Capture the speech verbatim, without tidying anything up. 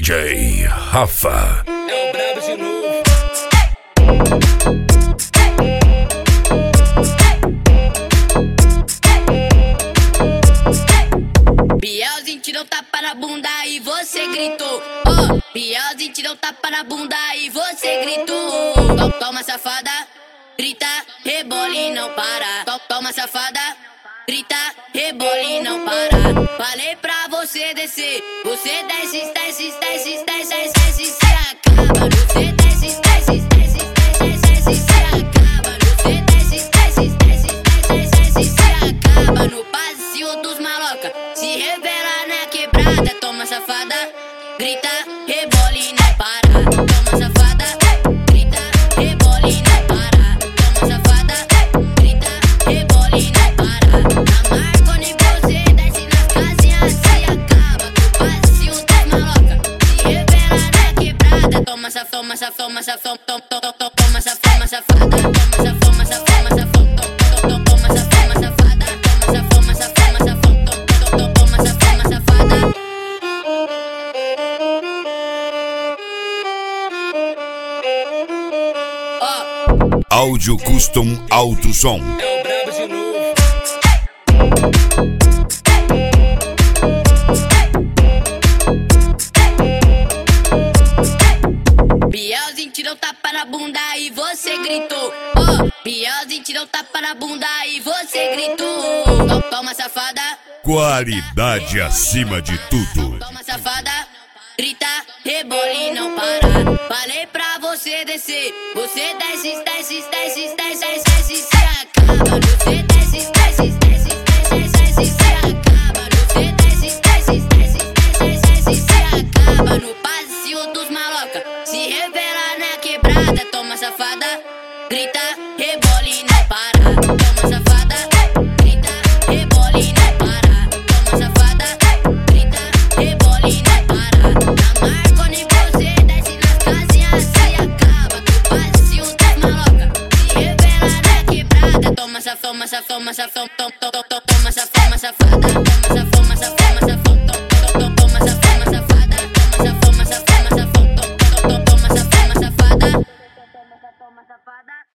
J Rafa. É o brabo de novo. Bielzinho tirou tapa na bunda e você gritou. Oh, Bielzinho tirou tapa na bunda e você gritou. To- Toma safada, grita, rebola e não para. To- Toma safada, grita, rebola e não para. Falei pra você descer, você desce, desce, desce, desce, desce, se acaba. Você desce, desce, desce, desce, desce, se acaba. Você desce, desce, desce, desce, desce, se acaba. No passeio dos maloca, se revela na quebrada. Toma safada, grita, rebola e não para. Toma safada, grita, rebola e não para. Toma safada, grita, rebola e não para. A Marconi você desce nas casinhas, se acaba. No passeio dos maloca, se revela na quebrada. Toma safada, toma safada, toma safada, toma safada, toma safada, safada, toma safada, toma safada, safada, toma safada, safada, toma safada, safada, toma safada, safada. Áudio Custom Alto Som. É o brabo de novo. Bielzinho tirou tapa na bunda e você gritou. Oh, Bielzinho tirou tapa na bunda e você gritou. To- Toma safada, Qualidade acima de tudo. toma safada, grita, rebola e não para. Falei pra você descer, você desce, desce, desce, desce, desce, se acaba. Você desce, desce, desce, desce, desce, se acaba. Você desce, desce, desce, desce, desce, se acaba. No passeio dos maloca, se revela na quebrada. Toma safada, grita, rebola e não para. Toma safada, grita, rebola e não para. Toma safada, grita, rebola e não para. A Marconi você desce nas casinhas, se acaba. No passeio dos maloca, se revela na quebrada. Toma safada, toma safada, toma safada, toma safada, toma safada, toma safada.